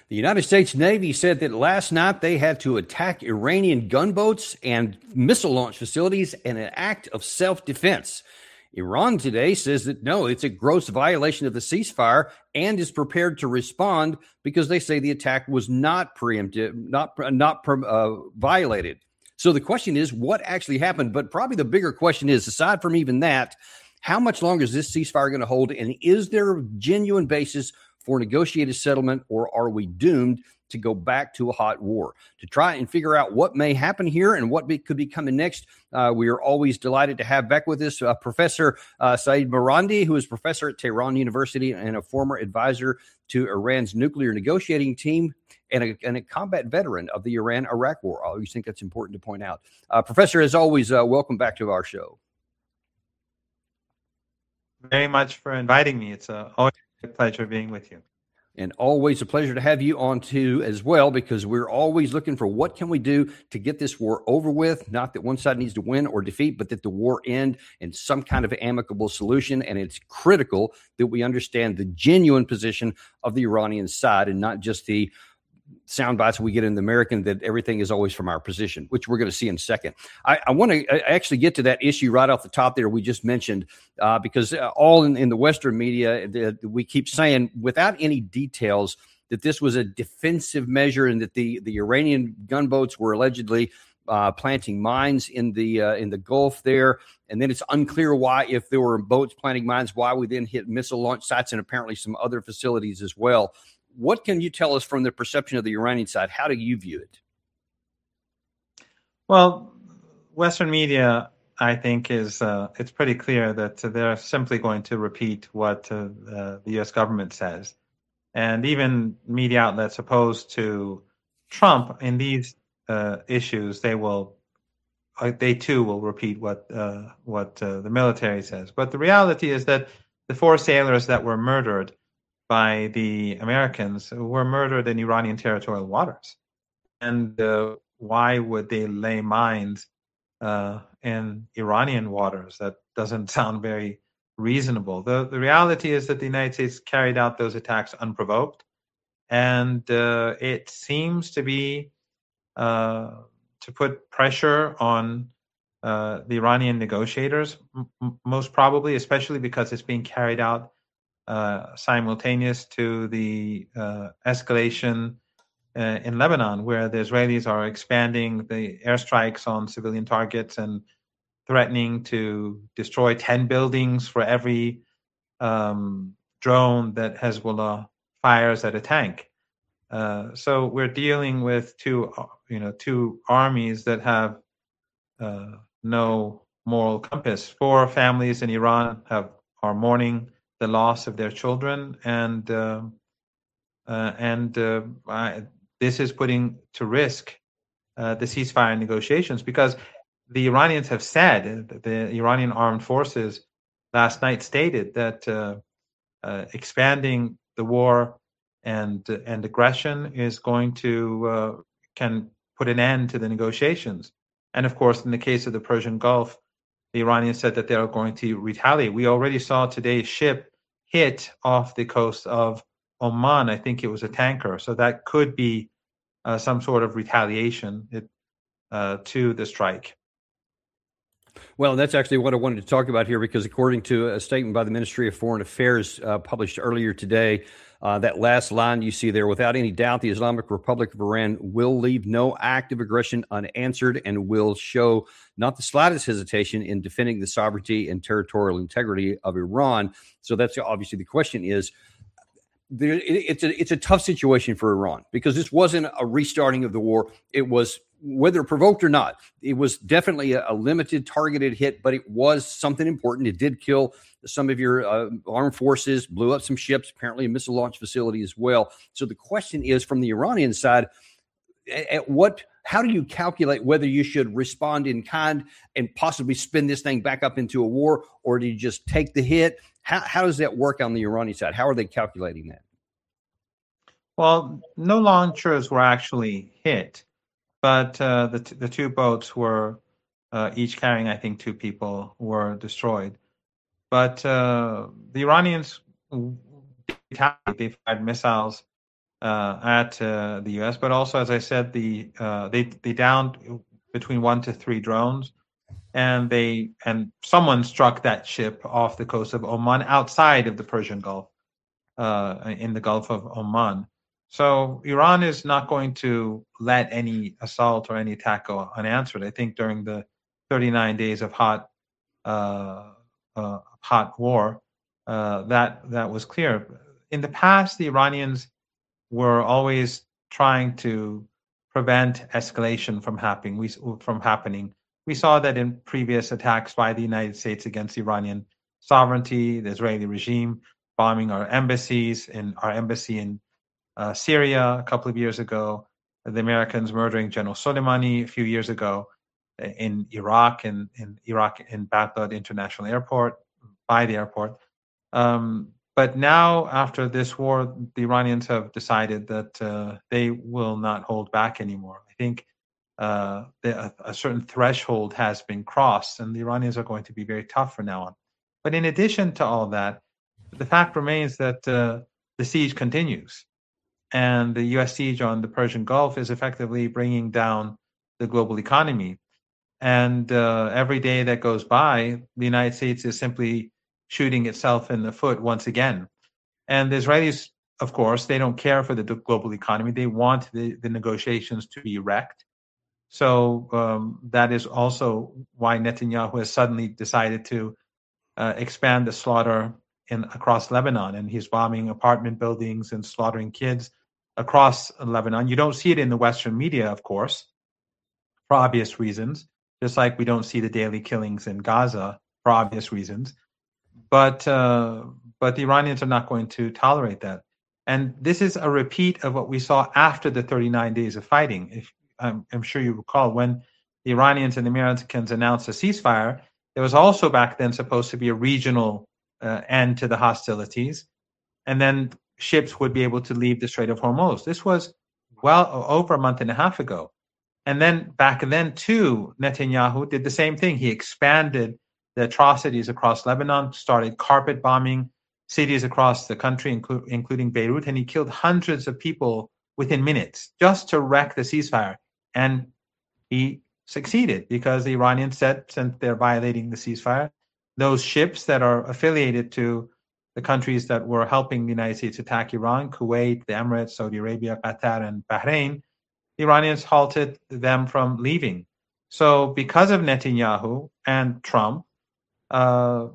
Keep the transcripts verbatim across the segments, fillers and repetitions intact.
The United States Navy said that last night they had to attack Iranian gunboats and missile launch facilities in an act of self-defense. Iran today says that no, it's a gross violation of the ceasefire and is prepared to respond because they say the attack was not preemptive, not not uh, violated. So the question is, what actually happened? But probably the bigger question is, aside from even that, how much longer is this ceasefire going to hold? And is there a genuine basis for negotiated settlement, or are we doomed to go back to a hot war? To try and figure out what may happen here and what be, could be coming next, uh, we are always delighted to have back with us uh, Professor uh, Saeed Marandi, who is professor at Tehran University and a former advisor to Iran's nuclear negotiating team and a, and a combat veteran of the Iran-Iraq War. I always think that's important to point out. Uh, Professor, as always, uh, welcome back to our show. Very much for inviting me. It's a, always a pleasure being with you. And always a pleasure to have you on too as well, because we're always looking for what can we do to get this war over with. Not that one side needs to win or defeat, but that the war end in some kind of amicable solution. And it's critical that we understand the genuine position of the Iranian side and not just the sound bites we get in the American that everything is always from our position, which we're going to see in a second. I, I want to actually get to that issue right off the top there we just mentioned, uh, because uh, all in, in the Western media, the, we keep saying without any details that this was a defensive measure and that the, the Iranian gunboats were allegedly uh, planting mines in the uh, in the Gulf there. And then it's unclear why, if there were boats planting mines, why we then hit missile launch sites and apparently some other facilities as well. What can you tell us from the perception of the Iranian side? How do you view it? Well, Western media, I think, is uh, it's pretty clear that they're simply going to repeat what uh, uh, the U S government says. And even media outlets opposed to Trump in these uh, issues, they will, uh, they too will repeat what uh, what uh, the military says. But the reality is that the four sailors that were murdered by the Americans were murdered in Iranian territorial waters. And uh, why would they lay mines uh, in Iranian waters? That doesn't sound very reasonable. The, the reality is that the United States carried out those attacks unprovoked. And uh, it seems to be uh, to put pressure on uh, the Iranian negotiators, m- most probably, especially because it's being carried out Uh, simultaneous to the uh, escalation uh, in Lebanon, where the Israelis are expanding the airstrikes on civilian targets and threatening to destroy ten buildings for every um, drone that Hezbollah fires at a tank. Uh, so we're dealing with two, you know, two armies that have uh, no moral compass. Four families in Iran have are mourning the loss of their children, and uh, uh, and uh, I, this is putting to risk uh, the ceasefire negotiations, because the Iranians have said, the Iranian armed forces last night stated that uh, uh, expanding the war and uh, and aggression is going to uh, can put an end to the negotiations. And of course, in the case of the Persian Gulf, the Iranians said that they are going to retaliate. We already saw today's ship hit off the coast of Oman. I think it was a tanker. So that could be uh, some sort of retaliation it, uh, to the strike. Well, that's actually what I wanted to talk about here, because according to a statement by the Ministry of Foreign Affairs uh, published earlier today, uh, that last line you see there, without any doubt, the Islamic Republic of Iran will leave no act of aggression unanswered and will show not the slightest hesitation in defending the sovereignty and territorial integrity of Iran. So that's obviously the question is, there, it, it's a it's a tough situation for Iran, because this wasn't a restarting of the war. It was, whether provoked or not, it was definitely a, a limited, targeted hit, but it was something important. It did kill some of your uh, armed forces, blew up some ships, apparently a missile launch facility as well. So the question is, from the Iranian side, at what, how do you calculate whether you should respond in kind and possibly spin this thing back up into a war, or do you just take the hit? How, how does that work on the Iranian side? How are they calculating that? Well, no launchers were actually hit, but uh, the t- the two boats were uh, each carrying, I think, two people, were destroyed. But uh, the Iranians, they fired missiles uh, at uh, the U S. But also, as I said, the uh, they they downed between one to three drones, and they and someone struck that ship off the coast of Oman outside of the Persian Gulf, uh, in the Gulf of Oman. So Iran is not going to let any assault or any attack go unanswered. I think during the thirty-nine days of hot uh, uh, hot war, uh, that that was clear. In the past, the Iranians were always trying to prevent escalation from happening. We from happening. We saw that in previous attacks by the United States against Iranian sovereignty, the Israeli regime bombing our embassies, in our embassy in uh, Syria a couple of years ago, the Americans murdering General Soleimani a few years ago, in Iraq, in, in Iraq, in Baghdad International Airport, by the airport. Um, but now, after this war, the Iranians have decided that uh, they will not hold back anymore. I think uh, the, a, a certain threshold has been crossed, and the Iranians are going to be very tough from now on. But in addition to all that, the fact remains that uh, the siege continues, and the U S siege on the Persian Gulf is effectively bringing down the global economy. And uh, every day that goes by, the United States is simply shooting itself in the foot once again. And the Israelis, of course, they don't care for the global economy. They want the, the negotiations to be wrecked. So um, that is also why Netanyahu has suddenly decided to uh, expand the slaughter in across Lebanon, and he's bombing apartment buildings and slaughtering kids across Lebanon. You don't see it in the Western media, of course, for obvious reasons, just like we don't see the daily killings in Gaza for obvious reasons. But uh, but the Iranians are not going to tolerate that. And this is a repeat of what we saw after the thirty-nine days of fighting. If I'm, I'm sure you recall, when the Iranians and the Americans announced a ceasefire, there was also back then supposed to be a regional uh, end to the hostilities. And then ships would be able to leave the Strait of Hormuz. This was well over a month and a half ago. And then back then, too, Netanyahu did the same thing. He expanded the atrocities across Lebanon, started carpet bombing cities across the country, inclu- including Beirut, and he killed hundreds of people within minutes just to wreck the ceasefire. And he succeeded because the Iranians said, since they're violating the ceasefire, those ships that are affiliated to the countries that were helping the United States attack Iran, Kuwait, the Emirates, Saudi Arabia, Qatar, and Bahrain, the Iranians halted them from leaving. So because of Netanyahu and Trump, uh,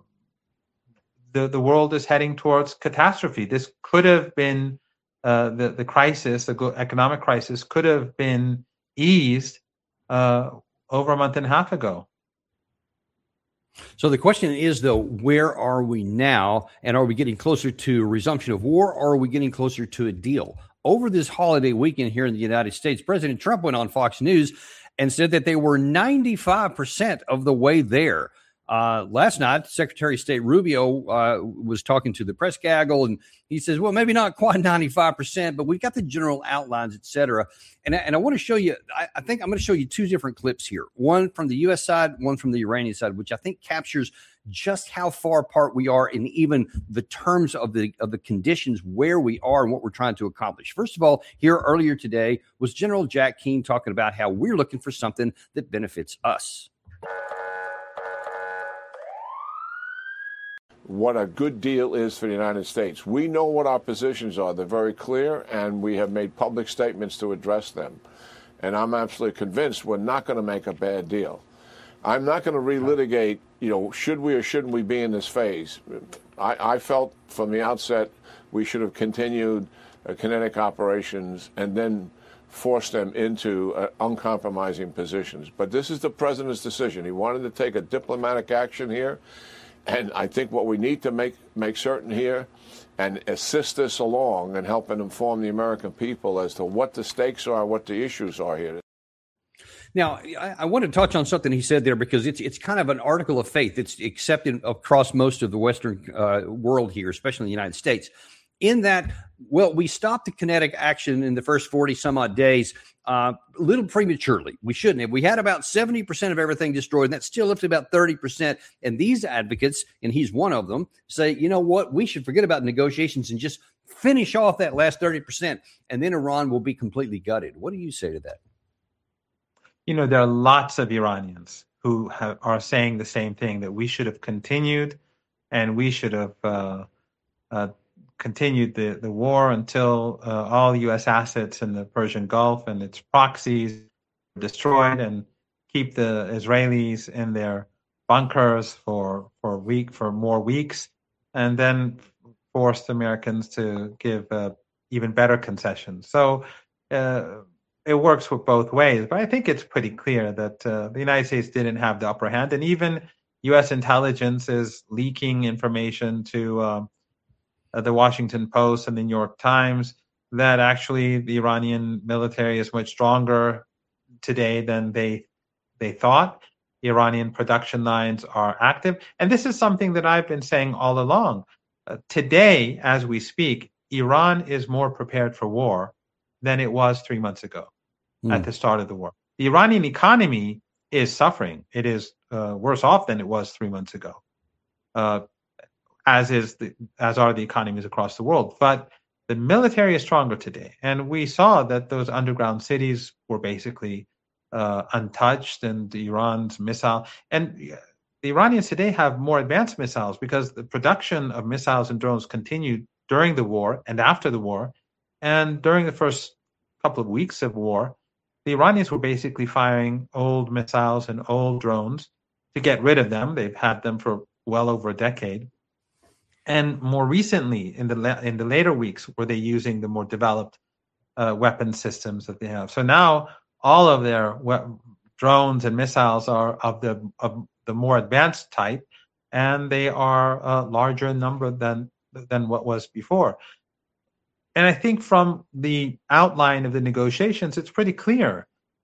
the, the world is heading towards catastrophe. This could have been, uh, the, the crisis, the economic crisis could have been eased uh, over a month and a half ago. So the question is, though, where are we now? And are we getting closer to a resumption of war, or are we getting closer to a deal? Over this holiday weekend here in the United States, President Trump went on Fox News and said that they were ninety-five percent of the way there. Uh, last night, Secretary of State Rubio uh, was talking to the press gaggle, and he says, well, maybe not quite ninety-five percent, but we've got the general outlines, et cetera. And, and I want to show you, I, I think I'm going to show you two different clips here, one from the U S side, one from the Iranian side, which I think captures just how far apart we are in even the terms of the of the conditions where we are and what we're trying to accomplish. First of all, here earlier today was General Jack Keane talking about how we're looking for something that benefits us. What a good deal is for the United States. We know what our positions are. They're very clear, and we have made public statements to address them. And I'm absolutely convinced we're not going to make a bad deal. I'm not going to relitigate, you know, should we or shouldn't we be in this phase. I, I felt from the outset we should have continued uh, kinetic operations and then forced them into uh, uncompromising positions. But this is the president's decision. He wanted to take a diplomatic action here. And I think what we need to make make certain here and assist us along and help and inform the American people as to what the stakes are, what the issues are here. Now, I, I want to touch on something he said there because it's it's kind of an article of faith. It's accepted across most of the Western uh, world here, especially in the United States. In that, well, we stopped the kinetic action in the first forty some odd days uh, a little prematurely. We shouldn't have. We had about seventy percent of everything destroyed, and that still left about thirty percent. And these advocates, and he's one of them, say, you know what, we should forget about negotiations and just finish off that last thirty percent, and then Iran will be completely gutted. What do you say to that? You know, there are lots of Iranians who have, are saying the same thing, that we should have continued and we should have uh, uh, continued the, the war until uh, all U S assets in the Persian Gulf and its proxies were destroyed, and keep the Israelis in their bunkers for for week for more weeks, and then force the Americans to give uh, even better concessions. So uh, it works with both ways. But I think it's pretty clear that uh, the United States didn't have the upper hand, and even U S intelligence is leaking information to um, uh, the Washington Post and the New York Times that actually the Iranian military is much stronger today than they they thought. Iranian production lines are active. And this is something that I've been saying all along. Uh, today, as we speak, Iran is more prepared for war than it was three months ago mm. at the start of the war. The Iranian economy is suffering. It is uh, worse off than it was three months ago, uh, as is the, as are the economies across the world. But the military is stronger today. And we saw that those underground cities were basically uh, untouched, and Iran's missile. And the Iranians today have more advanced missiles because the production of missiles and drones continued during the war and after the war. And during the first couple of weeks of war, the Iranians were basically firing old missiles and old drones to get rid of them. They've had them for well over a decade. And more recently, in the la- in the later weeks, were they using the more developed uh, weapon systems that they have. So now all of their we- drones and missiles are of the of the more advanced type, and they are uh, larger in number than than what was before. And I think from the outline of the negotiations, it's pretty clear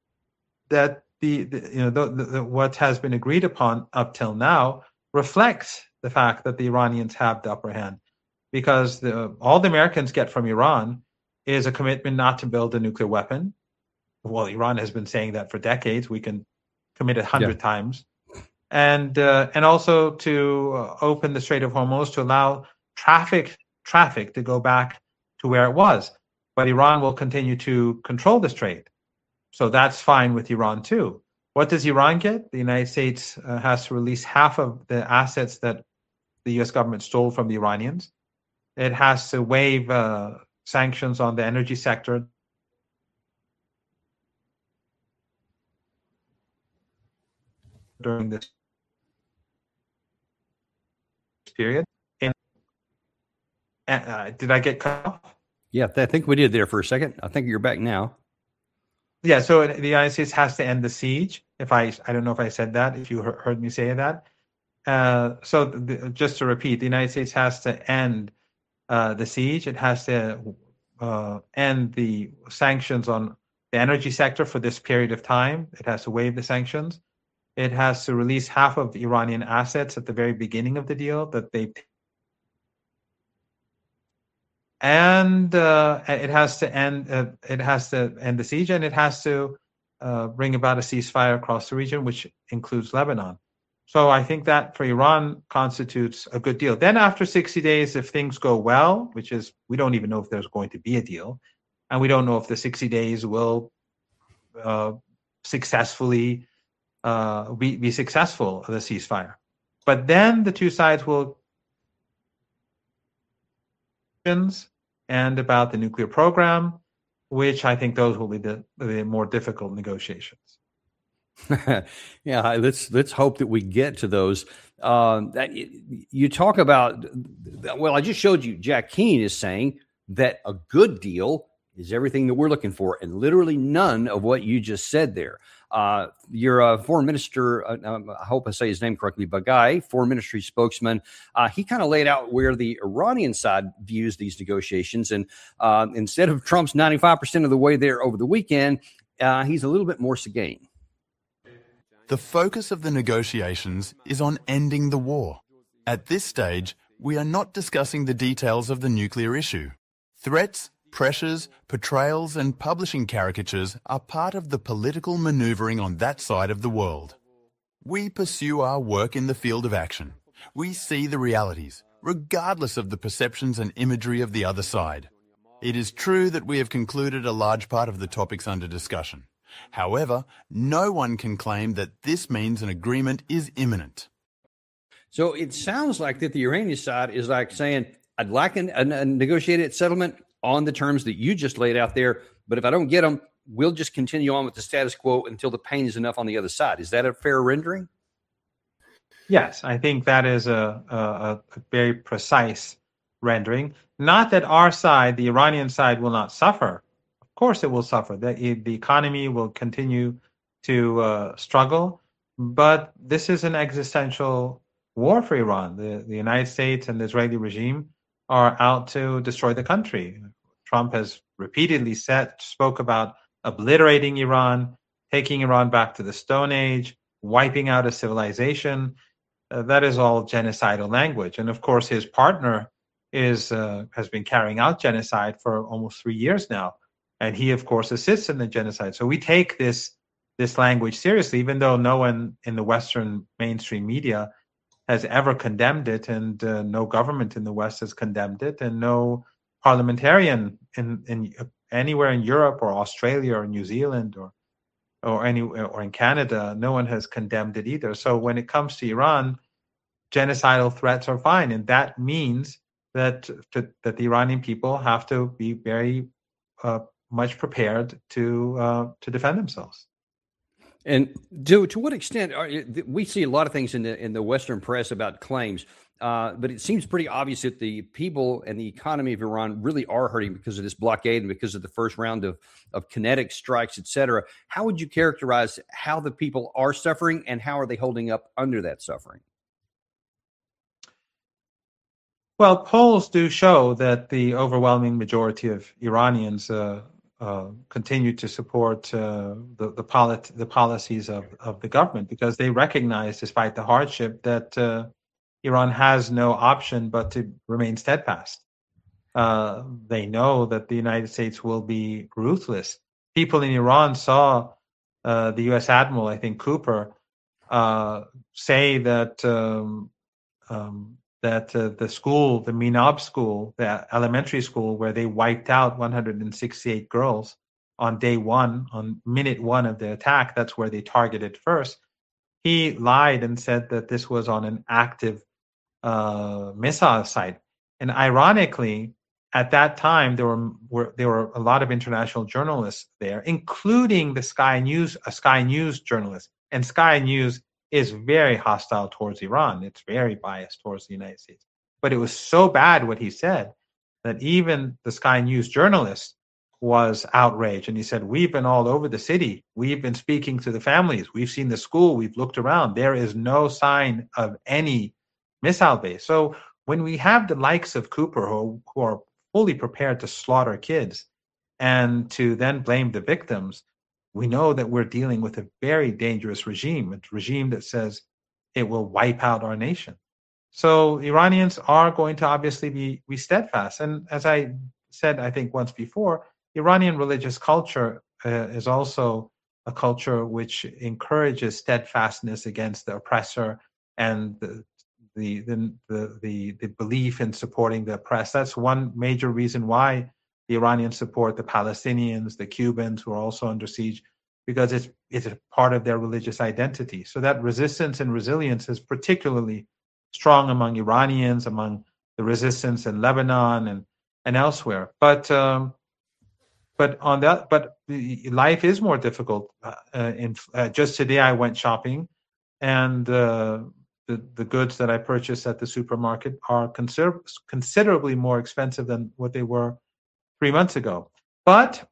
that the, the you know the, the, the, what has been agreed upon up till now reflects the fact that the Iranians have the upper hand, because the, all the Americans get from Iran is a commitment not to build a nuclear weapon. Well, Iran has been saying that for decades. We can commit a hundred yeah. times, and uh, and also to uh, open the Strait of Hormuz to allow traffic traffic to go back to where it was. But Iran will continue to control the strait, so that's fine with Iran too. What does Iran get? The United States uh, has to release half of the assets that the U S government stole from the Iranians. It has to waive uh, sanctions on the energy sector during this period. And, uh, did I get cut off? Yeah, I think we did there for a second. I think you're back now. Yeah, so the United States has to end the siege. If I, I don't know if I said that, if you heard me say that. Uh, so the, just to repeat, the United States has to end uh, the siege. It has to uh, end the sanctions on the energy sector for this period of time. It has to waive the sanctions. It has to release half of Iranian assets at the very beginning of the deal that they and uh, it has to end. Uh, it has to end the siege, and it has to uh, bring about a ceasefire across the region, which includes Lebanon. So I think that for Iran constitutes a good deal. Then after sixty days, if things go well, which is we don't even know if there's going to be a deal, and we don't know if the sixty days will uh, successfully uh, be, be successful the ceasefire. But then the two sides will and about the nuclear program, which I think those will be the, the more difficult negotiations. yeah, let's let's hope that we get to those. Um, that you talk about. Well, I just showed you. Jack Keane is saying that a good deal is everything that we're looking for, and literally none of what you just said there. Uh, your uh, foreign minister, uh, I hope I say his name correctly, Bagai, foreign ministry spokesman, uh, he kind of laid out where the Iranian side views these negotiations. And uh, instead of Trump's ninety-five percent of the way there over the weekend, uh, he's a little bit more Seguin. The focus of the negotiations is on ending the war. At this stage, we are not discussing the details of the nuclear issue. Threats, pressures, portrayals and publishing caricatures are part of the political manoeuvring on that side of the world. We pursue our work in the field of action. We see the realities. regardless of the perceptions and imagery of the other side. It is true that we have concluded a large part of the topics under discussion. However, no one can claim that this means an agreement is imminent. So it sounds like that the Iranian side is like saying, I'd like an, a, a negotiated settlement on the terms that you just laid out there, but if I don't get them, we'll just continue on with the status quo until the pain is enough on the other side. Is that a fair rendering? Yes, I think that is a, a, a very precise rendering. Not that our side, the Iranian side, will not suffer. Of course it will suffer. The, the economy will continue to uh, struggle, but this is an existential war for Iran. The, the United States and the Israeli regime are out to destroy the country. Trump has repeatedly said, spoke about obliterating Iran, taking Iran back to the Stone Age, wiping out a civilization. Uh, that is all genocidal language. And of course, his partner is uh, has been carrying out genocide for almost three years now. And he, of course, assists in the genocide. So we take this, this language seriously, even though no one in the Western mainstream media has ever condemned it, and uh, no government in the West has condemned it, and no parliamentarian in, in anywhere in Europe or Australia or New Zealand or or any or in Canada, no one has condemned it either. So when it comes to Iran, genocidal threats are fine, and that means that to, that the Iranian people have to be very uh, much prepared to uh, to defend themselves. And to to what extent are, we see a lot of things in the in the Western press about claims, uh, but it seems pretty obvious that the people and the economy of Iran really are hurting because of this blockade and because of the first round of of kinetic strikes, et cetera. How would you characterize how the people are suffering, and how are they holding up under that suffering? Well, polls do show that the overwhelming majority of Iranians uh, uh, continue to support uh, the the, polit- the policies of, of the government, because they recognize, despite the hardship, that uh, Iran has no option but to remain steadfast. Uh, they know that the United States will be ruthless. People in Iran saw uh, the U S Admiral, I think Cooper, uh, say that um, um, that uh, the school, the Minab school, the elementary school, where they wiped out one hundred sixty-eight girls on day one, on minute one of the attack, that's where they targeted first. He lied and said that this was on an active uh, missile site. And ironically, at that time, there were, were there were a lot of international journalists there, including the Sky News, a Sky News journalist. And Sky News is very hostile towards Iran. It's very biased towards the United States. But it was so bad what he said that even the Sky News journalist was outraged. And he said, we've been all over the city. We've been speaking to the families. We've seen the school. We've looked around. There is no sign of any missile base. So when we have the likes of Cooper who, who are fully prepared to slaughter kids and to then blame the victims, we know that we're dealing with a very dangerous regime, a regime that says it will wipe out our nation. So Iranians are going to obviously be, be steadfast. And as I said, I think once before, Iranian religious culture uh, is also a culture which encourages steadfastness against the oppressor and the the the the, the, the belief in supporting the oppressed. That's one major reason why the Iranians support the Palestinians, the Cubans, who are also under siege, because it's it's a part of their religious identity. So that resistance and resilience is particularly strong among Iranians, among the resistance in Lebanon and, and elsewhere. But um, but on that, but life is more difficult. Uh, in uh, just today, I went shopping, and uh, the the goods that I purchased at the supermarket are consider- considerably more expensive than what they were three months ago. But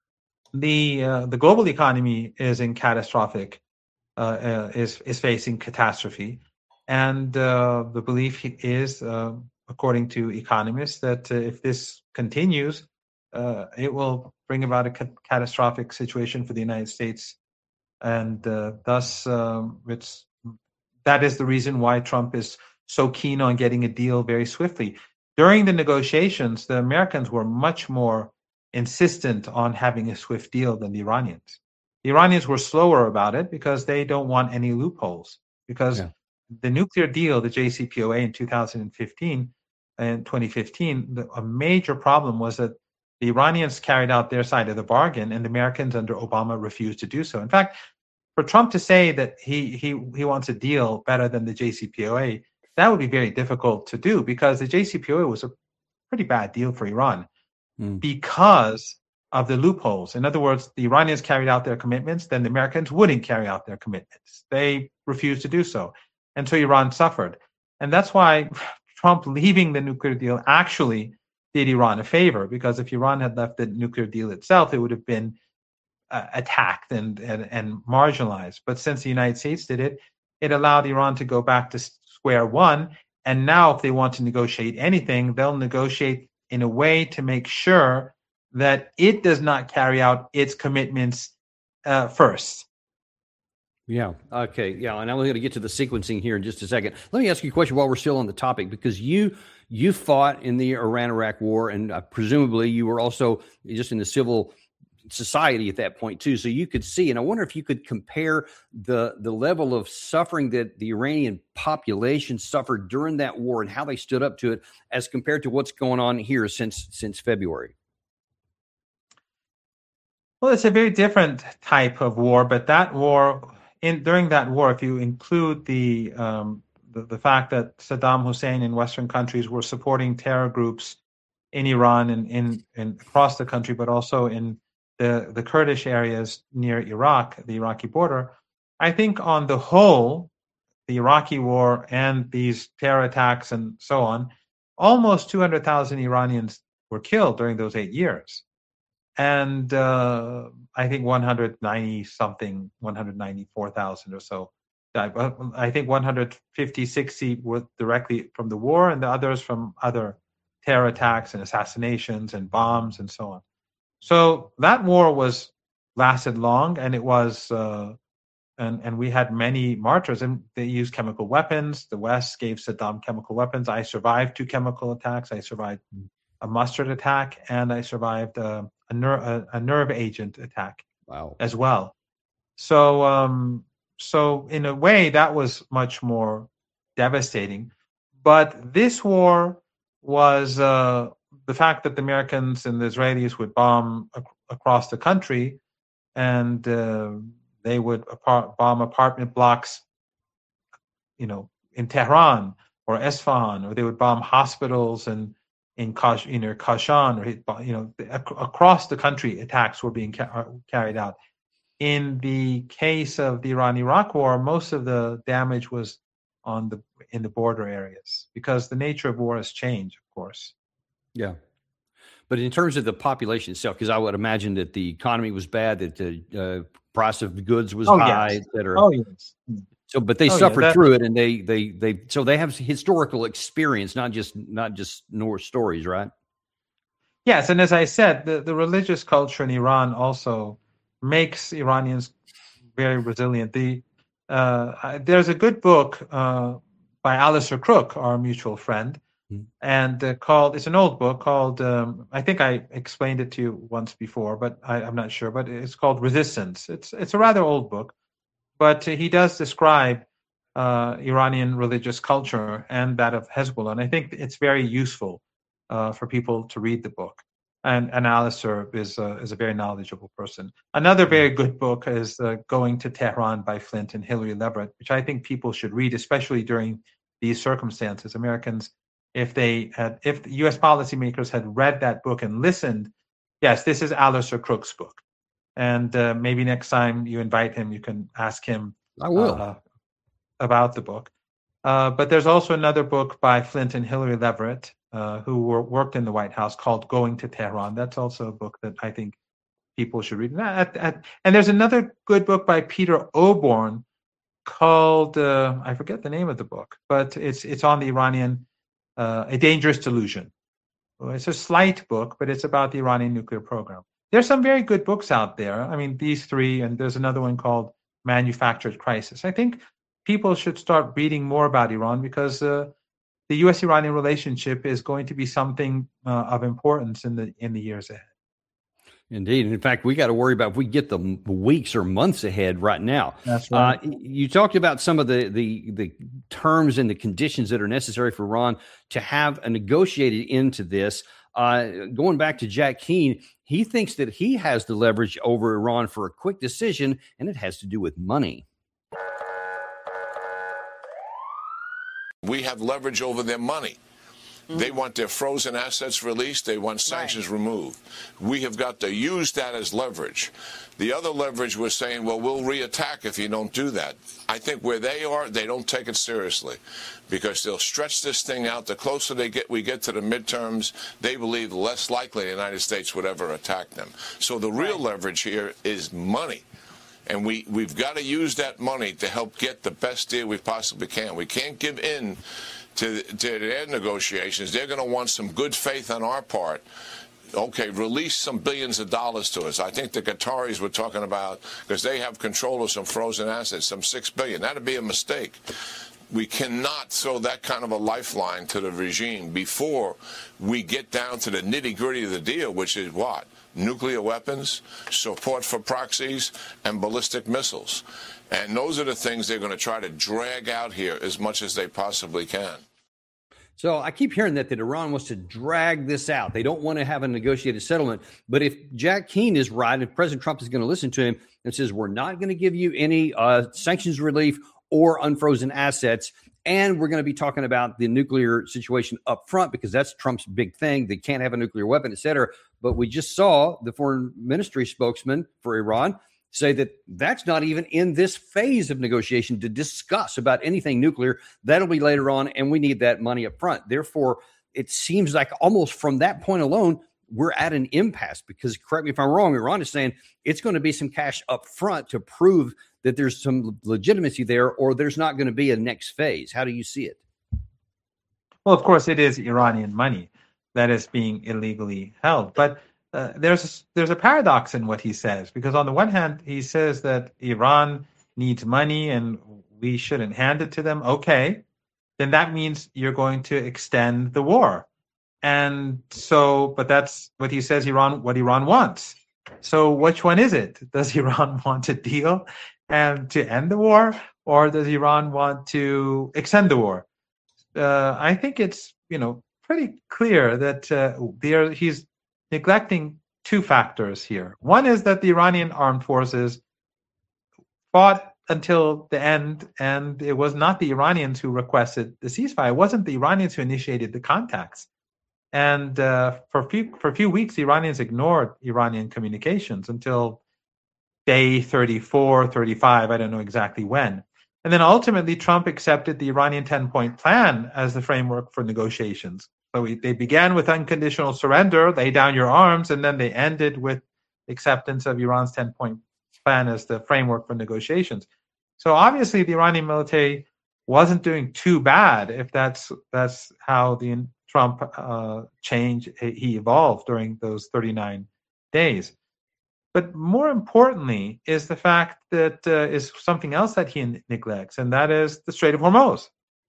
the uh, the global economy is in catastrophic, uh, uh, is is facing catastrophe, and uh, the belief is, uh, according to economists, that uh, if this continues, uh, it will bring about a ca- catastrophic situation for the United States, and uh, thus um, it's that is the reason why Trump is so keen on getting a deal very swiftly. During the negotiations, the Americans were much more insistent on having a swift deal than the Iranians. The Iranians were slower about it because they don't want any loopholes. Because yeah. the nuclear deal, the J C P O A in two thousand fifteen, in twenty fifteen, the, a major problem was that the Iranians carried out their side of the bargain, and the Americans under Obama refused to do so. In fact, for Trump to say that he he he wants a deal better than the J C P O A, that would be very difficult to do, because the J C P O A was a pretty bad deal for Iran mm. because of the loopholes. In other words, the Iranians carried out their commitments, then the Americans wouldn't carry out their commitments. They refused to do so. And so Iran suffered. And that's why Trump leaving the nuclear deal actually did Iran a favor, because if Iran had left the nuclear deal itself, it would have been uh, attacked and, and, and marginalized. But since the United States did it, it allowed Iran to go back to square one. And now if they want to negotiate anything, they'll negotiate in a way to make sure that it does not carry out its commitments uh, first. Yeah. Okay. Yeah. And I'm going to get to the sequencing here in just a second. Let me ask you a question while we're still on the topic, because you you fought in the Iran-Iraq war, and uh, presumably you were also just in the civil society at that point too. So you could see, and I wonder if you could compare the the level of suffering that the Iranian population suffered during that war and how they stood up to it as compared to what's going on here since since February. Well, it's a very different type of war, but that war, in during that war, if you include the um, the, the fact that Saddam Hussein and Western countries were supporting terror groups in Iran and in, in across the country, but also in the, the Kurdish areas near Iraq, the Iraqi border, I think on the whole, the Iraqi war and these terror attacks and so on, almost two hundred thousand Iranians were killed during those eight years. And uh, I think one hundred ninety something, one hundred ninety-four thousand or so died. I think one hundred fifty, sixty were directly from the war, and the others from other terror attacks and assassinations and bombs and so on. So that war was lasted long, and it was, uh, and and we had many martyrs, and they used chemical weapons. The West gave Saddam chemical weapons. I survived two chemical attacks. I survived a mustard attack, and I survived uh, a, ner- a, a nerve agent attack. Wow. As well. So, um, so in a way, that was much more devastating. But this war was uh, the fact that the Americans and the Israelis would bomb ac- across the country, and uh, they would apart- bomb apartment blocks, you know, in Tehran or Esfahan, or they would bomb hospitals and in Kash, you know, Kashan, or you know, ac- across the country, attacks were being ca- carried out. In the case of the Iran-Iraq war, most of the damage was on the in the border areas, because the nature of war has changed, of course. Yeah, but in terms of the population itself, because I would imagine that the economy was bad, that the uh, price of goods was oh, high, yes. et cetera. Oh yes. So, but they oh, suffered yeah, that, through it, and they, they, they, so they have historical experience, not just, not just North stories, right? Yes, and as I said, the, the religious culture in Iran also makes Iranians very resilient. The uh, there's a good book uh, by Alistair Crook, our mutual friend, mm-hmm. and uh, called. It's an old book called. Um, I think I explained it to you once before, but I, I'm not sure. But it's called Resistance. It's it's a rather old book. But he does describe uh, Iranian religious culture and that of Hezbollah, and I think it's very useful uh, for people to read the book. And, and Alistair is uh, is a very knowledgeable person. Another very good book is uh, Going to Tehran by Flint and Hilary Leverett, which I think people should read, especially during these circumstances. Americans, if they had, if the U S policymakers had read that book and listened, yes, this is Alistair Crook's book. And uh, maybe next time you invite him, you can ask him I will. Uh, about the book. Uh, but there's also another book by Flint and Hilary Leverett, uh, who were, worked in the White House, called Going to Tehran. That's also a book that I think people should read. And, at, at, and there's another good book by Peter Oborn called, uh, I forget the name of the book, but it's it's on the Iranian, uh, A Dangerous Delusion. It's a slight book, but it's about the Iranian nuclear program. There's some very good books out there. I mean, these three, and there's another one called Manufactured Crisis. I think people should start reading more about Iran, because uh, the U S Iranian relationship is going to be something uh, of importance in the in the years ahead. Indeed. In fact, we got to worry about if we get the weeks or months ahead right now. That's right. Uh, you talked about some of the, the, the terms and the conditions that are necessary for Iran to have a negotiated end to this. Uh, going back to Jack Keane, he thinks that he has the leverage over Iran for a quick decision, and it has to do with money. We have leverage over their money. Mm-hmm. They want their frozen assets released. They want sanctions right. removed. We have got to use that as leverage. The other leverage was saying, well, we'll reattack if you don't do that. I think where they are, they don't take it seriously because they'll stretch this thing out. The closer they get, we get to the midterms, they believe the less likely the United States would ever attack them. So the real right. leverage here is money. And we, we've got to use that money to help get the best deal we possibly can. We can't give in to, to their negotiations. They're going to want some good faith on our part. Okay, release some billions of dollars to us. I think the Qataris were talking about, because they have control of some frozen assets, some six billion dollars. That'd be a mistake. We cannot throw that kind of a lifeline to the regime before we get down to the nitty-gritty of the deal, which is what? Nuclear weapons, support for proxies, and ballistic missiles. And those are the things they're going to try to drag out here as much as they possibly can. So I keep hearing that, that Iran wants to drag this out. They don't want to have a negotiated settlement. But if Jack Keane is right, if President Trump is going to listen to him and says, we're not going to give you any uh, sanctions relief or unfrozen assets, and we're going to be talking about the nuclear situation up front because that's Trump's big thing. They can't have a nuclear weapon, et cetera. But we just saw the foreign ministry spokesman for Iran say that that's not even in this phase of negotiation to discuss about anything nuclear. That'll be later on, and we need that money up front. Therefore, it seems like almost from that point alone, we're at an impasse because, correct me if I'm wrong, Iran is saying it's going to be some cash up front to prove that there's some legitimacy there, or there's not going to be a next phase. How do you see it? Well, of course, it is Iranian money that is being illegally held. But uh, there's a, there's a paradox in what he says, because on the one hand, he says that Iran needs money and we shouldn't hand it to them. Okay, then that means you're going to extend the war. And so, but that's what he says Iran, what Iran wants. So which one is it? Does Iran want a deal and to end the war, or does Iran want to extend the war? Uh, I think it's, you know, pretty clear that uh, there he's neglecting two factors here. One is that the Iranian armed forces fought until the end, and it was not the Iranians who requested the ceasefire. It wasn't the Iranians who initiated the contacts. And uh, for a few for a few weeks, the Iranians ignored Iranian communications until day thirty-four, thirty-five, I don't know exactly when. And then ultimately, Trump accepted the Iranian ten-point plan as the framework for negotiations. So we, they began with unconditional surrender, lay down your arms, and then they ended with acceptance of Iran's ten-point plan as the framework for negotiations. So obviously, the Iranian military wasn't doing too bad if that's that's how the Trump uh, change he evolved during those thirty-nine days. But more importantly is the fact that uh, is something else that he neglects, and that is the Strait of Hormuz.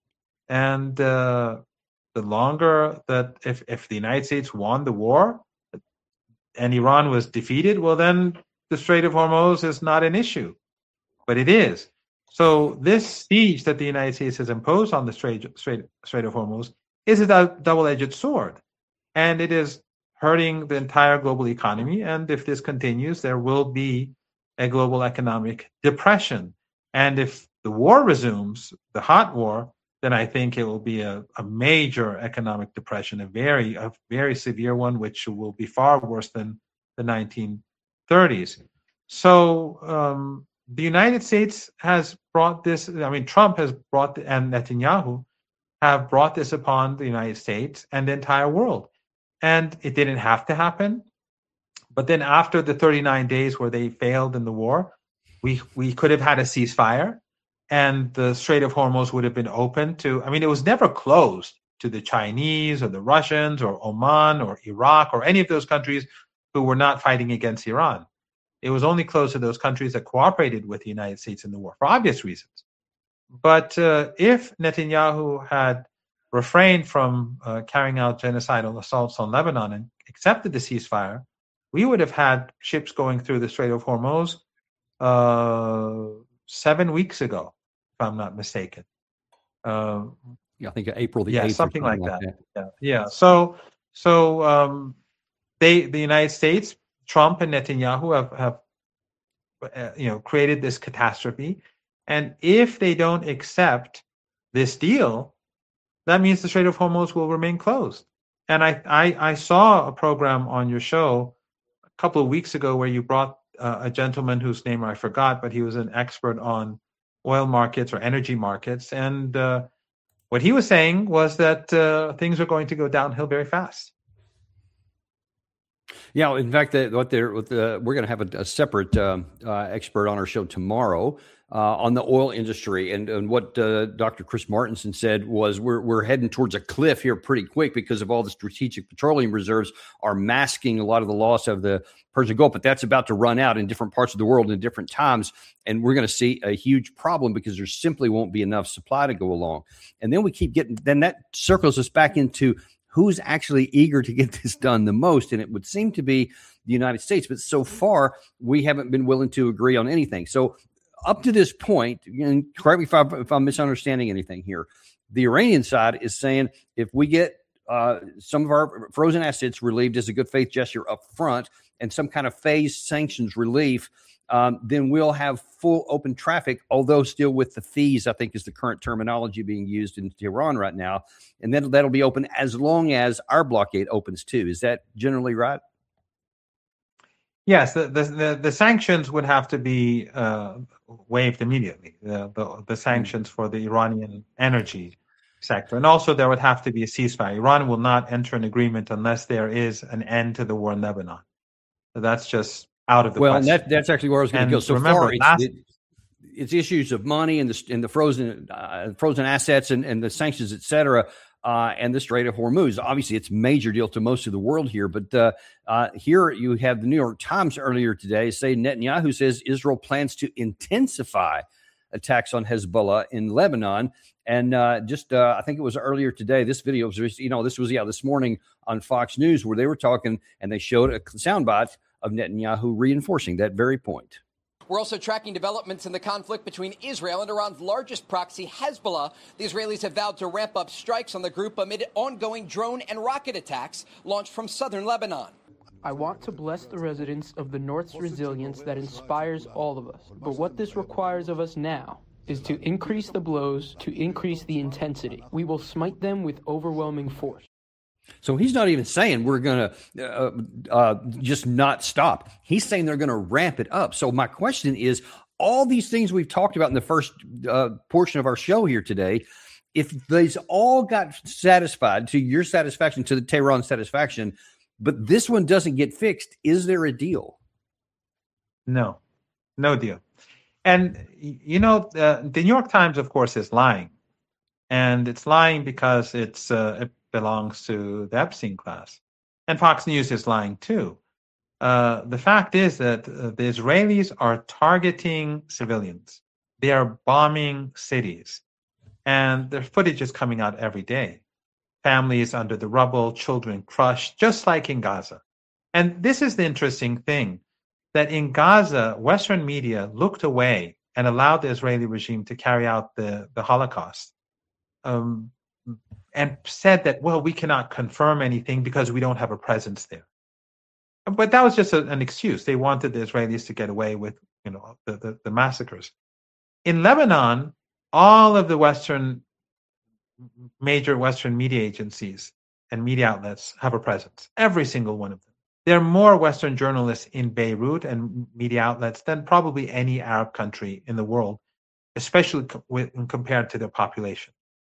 And uh, the longer that if, if the United States won the war and Iran was defeated, well, then the Strait of Hormuz is not an issue. But it is. So this siege that the United States has imposed on the Strait, Strait, Strait of Hormuz is a double-edged sword. And it is hurting the entire global economy. And if this continues, there will be a global economic depression. And if the war resumes, the hot war, then I think it will be a, a major economic depression, a very, a very severe one, which will be far worse than the nineteen thirties. So um, the United States has brought this, I mean, Trump has brought, and Netanyahu have brought this upon the United States and the entire world. And it didn't have to happen. But then after the thirty-nine days where they failed in the war, we we could have had a ceasefire, and the Strait of Hormuz would have been open to, I mean, it was never closed to the Chinese or the Russians or Oman or Iraq or any of those countries who were not fighting against Iran. It was only closed to those countries that cooperated with the United States in the war for obvious reasons. But uh, if Netanyahu had refrained from uh, carrying out genocidal assaults on Lebanon and accepted the ceasefire, we would have had ships going through the Strait of Hormuz uh, seven weeks ago, if I'm not mistaken. Uh, Yeah, I think April the yeah, eighth, something, or something like like that. that. Yeah, yeah. So, so um, they, the United States, Trump and Netanyahu have have uh, you know created this catastrophe, and if they don't accept this deal, that means the Strait of Hormuz will remain closed. And I, I, I saw a program on your show a couple of weeks ago where you brought uh, a gentleman whose name I forgot, but he was an expert on oil markets or energy markets. And uh, what he was saying was that uh, things are going to go downhill very fast. Yeah, in fact, that what they're what the, we're going to have a, a separate um, uh, expert on our show tomorrow uh, on the oil industry, and and what uh, Doctor Chris Martenson said was we're we're heading towards a cliff here pretty quick because of all the strategic petroleum reserves are masking a lot of the loss of the Persian Gulf, but that's about to run out in different parts of the world in different times, and we're going to see a huge problem because there simply won't be enough supply to go along, and then we keep getting then that circles us back into who's actually eager to get this done the most? And it would seem to be the United States. But so far, we haven't been willing to agree on anything. So up to this point, and correct me if, I, if I'm misunderstanding anything here, the Iranian side is saying if we get uh, some of our frozen assets relieved as a good faith gesture up front and some kind of phased sanctions relief, um, then we'll have full open traffic, although still with the fees, I think is the current terminology being used in Tehran right now. And then that'll be open as long as our blockade opens too. Is that generally right? Yes, the the, the, the sanctions would have to be uh, waived immediately, the, the, the sanctions for the Iranian energy sector. And also there would have to be a ceasefire. Iran will not enter an agreement unless there is an end to the war in Lebanon. So that's just out of the well, question. Well, that, that's actually where I was going to go. So remember, far, it's, last, it, it's issues of money and the, and the frozen uh, frozen assets and, and the sanctions, et cetera, uh, and the Strait of Hormuz. Obviously, it's a major deal to most of the world here. But uh, uh, here you have the New York Times earlier today say Netanyahu says Israel plans to intensify attacks on Hezbollah in Lebanon. And uh, just, uh, I think it was earlier today, this video was, you know, this was, yeah, this morning on Fox News where they were talking and they showed a soundbite of Netanyahu reinforcing that very point. We're also tracking developments in the conflict between Israel and Iran's largest proxy, Hezbollah. The Israelis have vowed to ramp up strikes on the group amid ongoing drone and rocket attacks launched from southern Lebanon. I want to bless the residents of the North's resilience that inspires all of us. But what this requires of us now is to increase the blows, to increase the intensity. We will smite them with overwhelming force. So he's not even saying we're going to uh, uh, just not stop. He's saying they're going to ramp it up. So my question is, all these things we've talked about in the first uh, portion of our show here today, if these all got satisfied to your satisfaction, to the Tehran satisfaction, but this one doesn't get fixed, is there a deal? No, no deal. And, you know, uh, the New York Times, of course, is lying. And it's lying because it's uh, it belongs to the Epstein class. And Fox News is lying too. Uh, the fact is that uh, the Israelis are targeting civilians. They are bombing cities. And their footage is coming out every day. Families under the rubble, children crushed, just like in Gaza. And this is the interesting thing, that in Gaza, Western media looked away and allowed the Israeli regime to carry out the, the Holocaust. Um, and said that, well, we cannot confirm anything because we don't have a presence there. But that was just a, an excuse. They wanted the Israelis to get away with, you know, the, the, the massacres. In Lebanon, all of the Western, major Western media agencies and media outlets have a presence, every single one of them. There are more Western journalists in Beirut and media outlets than probably any Arab country in the world, especially co- with, compared to their population.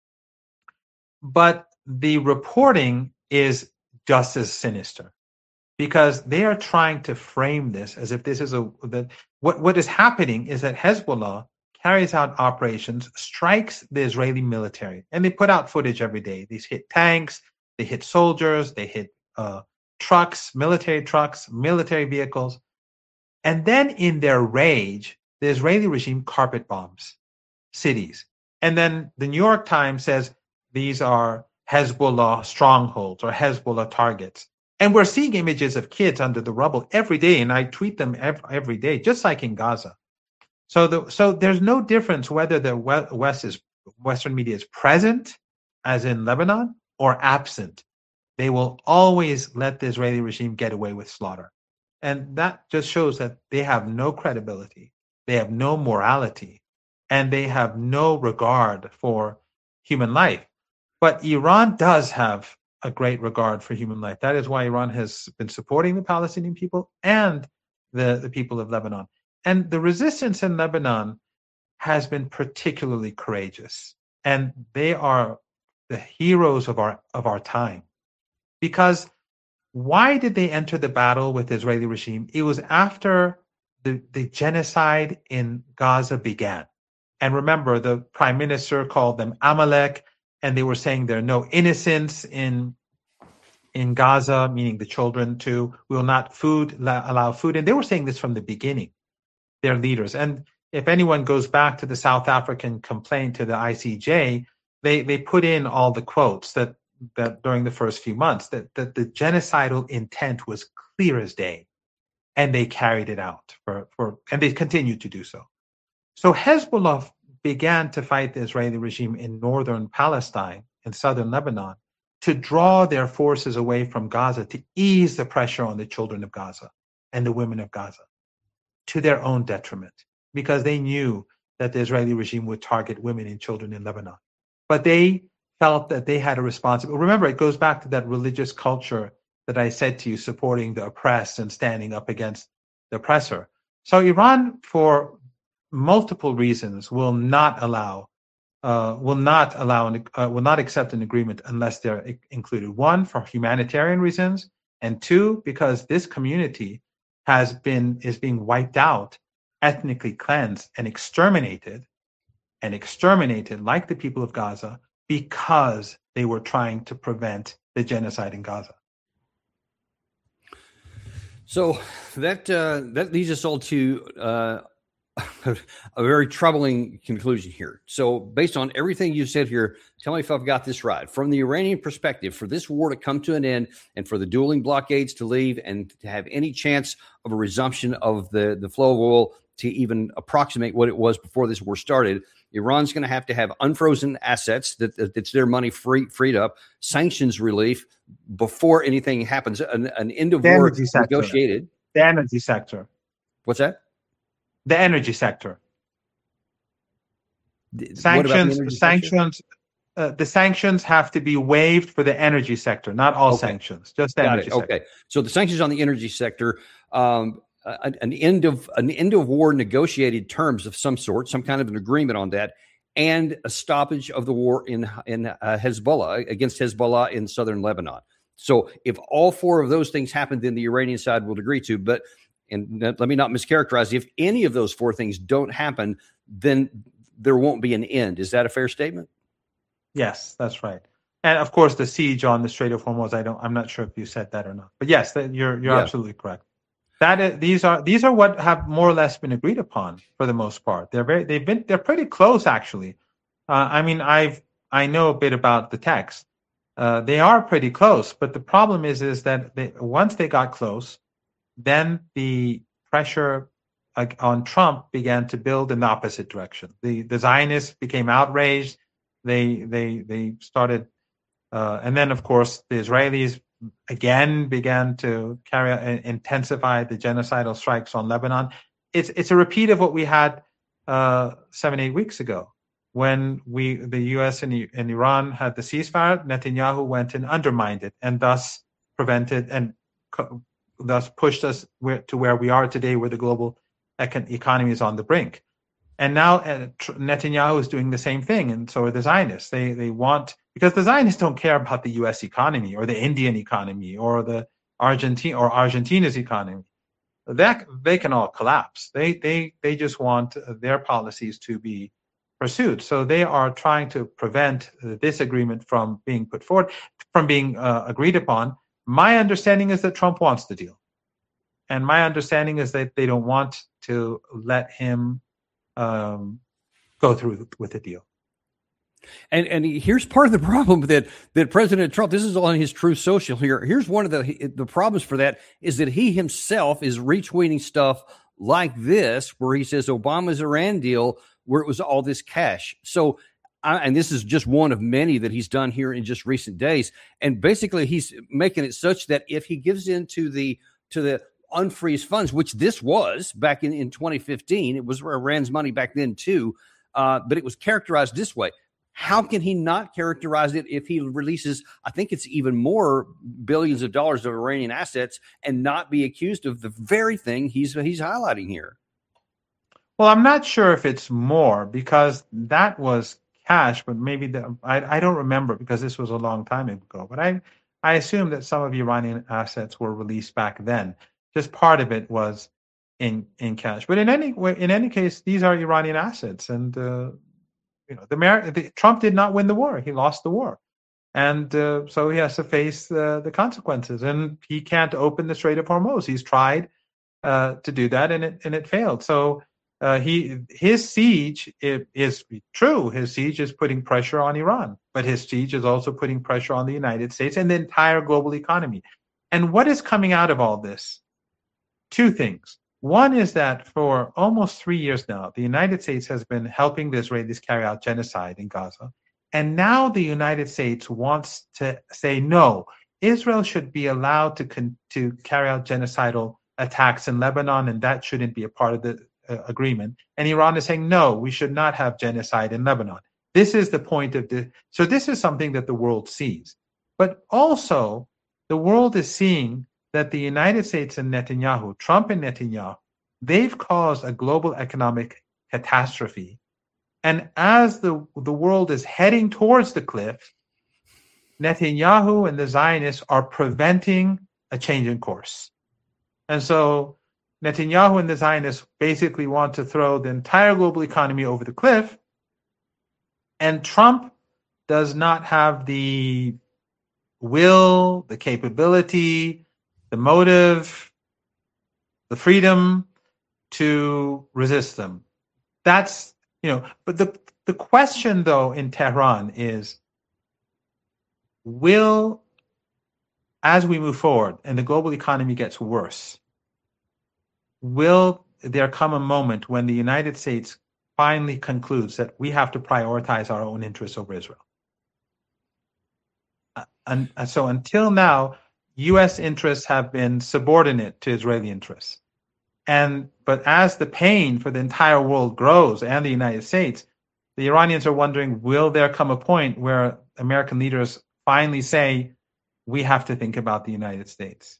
But the reporting is just as sinister because they are trying to frame this as if this is a that what, what is happening is that Hezbollah carries out operations, strikes the Israeli military, and they put out footage every day. These hit tanks, they hit soldiers, they hit uh, trucks, military trucks, military vehicles. And then in their rage, the Israeli regime carpet bombs cities. And then the New York Times says, these are Hezbollah strongholds or Hezbollah targets. And we're seeing images of kids under the rubble every day, and I tweet them every, every day, just like in Gaza. So, the, so there's no difference whether the West is Western media is present, as in Lebanon, or absent. They will always let the Israeli regime get away with slaughter. And that just shows that they have no credibility, they have no morality, and they have no regard for human life. But Iran does have a great regard for human life. That is why Iran has been supporting the Palestinian people and the, the people of Lebanon. And the resistance in Lebanon has been particularly courageous. And they are the heroes of our of our time. Because why did they enter the battle with the Israeli regime? It was after the, the genocide in Gaza began. And remember, the prime minister called them Amalek, and they were saying there are no innocents in in Gaza, meaning the children too. We will not food allow food. And they were saying this from the beginning, their leaders. And if anyone goes back to the South African complaint to the I C J, they, they put in all the quotes that, that during the first few months, that, that the genocidal intent was clear as day. And they carried it out, for, for and they continued to do so. So Hezbollah began to fight the Israeli regime in northern Palestine, in southern Lebanon, to draw their forces away from Gaza, to ease the pressure on the children of Gaza and the women of Gaza, to their own detriment, because they knew that the Israeli regime would target women and children in Lebanon. But they felt that they had a responsibility. Remember, it goes back to that religious culture that I said to you, supporting the oppressed and standing up against the oppressor. So Iran, for multiple reasons, will not allow, uh, will not allow, uh, will not accept an agreement unless they're included. One, for humanitarian reasons, and two, because this community has been is being wiped out, ethnically cleansed, and exterminated, and exterminated like the people of Gaza, because they were trying to prevent the genocide in Gaza. So that uh, that leads us all to uh, a very troubling conclusion here. So based on everything you said here, tell me if I've got this right. From the Iranian perspective, for this war to come to an end and for the dueling blockades to leave and to have any chance of a resumption of the, the flow of oil to even approximate what it was before this war started, Iran's going to have to have unfrozen assets that, that that's their money free, freed up, sanctions relief before anything happens, an, an end of war negotiated. The energy sector. What's that? The energy sector. The, sanctions. the energy sanctions. Uh, the sanctions have to be waived for the energy sector, not all okay. sanctions, just the Got energy it. sector. Okay, so the sanctions on the energy sector. Um, An, an end of an end of war negotiated terms of some sort, some kind of an agreement on that, and a stoppage of the war in in uh, Hezbollah against Hezbollah in southern Lebanon. So, if all four of those things happen, then the Iranian side will agree to. But, and let me not mischaracterize. If any of those four things don't happen, then there won't be an end. Is that a fair statement? Yes, that's right. And of course, the siege on the Strait of Hormuz. I don't. I'm not sure if you said that or not. But yes, that, you're you're yeah. absolutely correct. That is, these are these are what have more or less been agreed upon for the most part. They're very they've been they're pretty close actually. Uh, I mean, I've I know a bit about the text. Uh, they are pretty close, but the problem is is that they, once they got close, then the pressure uh, on Trump began to build in the opposite direction. The the Zionists became outraged. They they they started, uh, and then of course the Israelis again began to carry out and intensify the genocidal strikes on Lebanon. It's it's a repeat of what we had uh, seven, eight weeks ago when we the U S and, and Iran had the ceasefire. Netanyahu went and undermined it and thus prevented and co- thus pushed us where, to where we are today, where the global econ- economy is on the brink. And now uh, Netanyahu is doing the same thing, and so are the Zionists. They they want, because the Zionists don't care about the U S economy or the Indian economy or the Argentine or Argentina's economy. That they can all collapse. They they they just want their policies to be pursued. So they are trying to prevent this agreement from being put forward, from being uh, agreed upon. My understanding is that Trump wants the deal, and my understanding is that they don't want to let him Um, go through with the deal. And and here's part of the problem that that President Trump, this is on his Truth Social here. Here's one of the the problems for that is that he himself is retweeting stuff like this, where he says Obama's Iran deal, where it was all this cash. So I, and this is just one of many that he's done here in just recent days. And basically, he's making it such that if he gives in to the to the unfreeze funds, which this was back in, in twenty fifteen, it was Iran's money back then too, uh, but it was characterized this way. How can he not characterize it if he releases, I think it's even more billions of dollars of Iranian assets, and not be accused of the very thing he's he's highlighting here? Well, I'm not sure if it's more, because that was cash, but maybe the, I, I don't remember, because this was a long time ago. But I, I assume that some of Iranian assets were released back then. Just part of it was in in cash. But in any way, in any case, these are Iranian assets, and uh, you know, the, the Trump did not win the war; he lost the war, and uh, so he has to face uh, the consequences. And he can't open the Strait of Hormuz. He's tried uh, to do that, and it and it failed. So. Uh, he his siege is, is true. His siege is putting pressure on Iran, but his siege is also putting pressure on the United States and the entire global economy. And what is coming out of all this? Two things. One is that for almost three years now, the United States has been helping the Israelis carry out genocide in Gaza. And now the United States wants to say, no, Israel should be allowed to, con- to carry out genocidal attacks in Lebanon, and that shouldn't be a part of the Uh, agreement. And Iran is saying, no, we should not have genocide in Lebanon. This is the point of the, so this is something that the world sees. But also, the world is seeing that the United States and Netanyahu, Trump and Netanyahu, they've caused a global economic catastrophe. And as the, the world is heading towards the cliff, Netanyahu and the Zionists are preventing a change in course. And so Netanyahu and the Zionists basically want to throw the entire global economy over the cliff, and Trump does not have the will, the capability, the motive, the freedom to resist them. That's, you know, but the, the question, though, in Tehran is, will, as we move forward and the global economy gets worse, will there come a moment when the United States finally concludes that we have to prioritize our own interests over Israel? And, and so until now, U S interests have been subordinate to Israeli interests. And but as the pain for the entire world grows, and the United States, the Iranians are wondering, will there come a point where American leaders finally say, we have to think about the United States?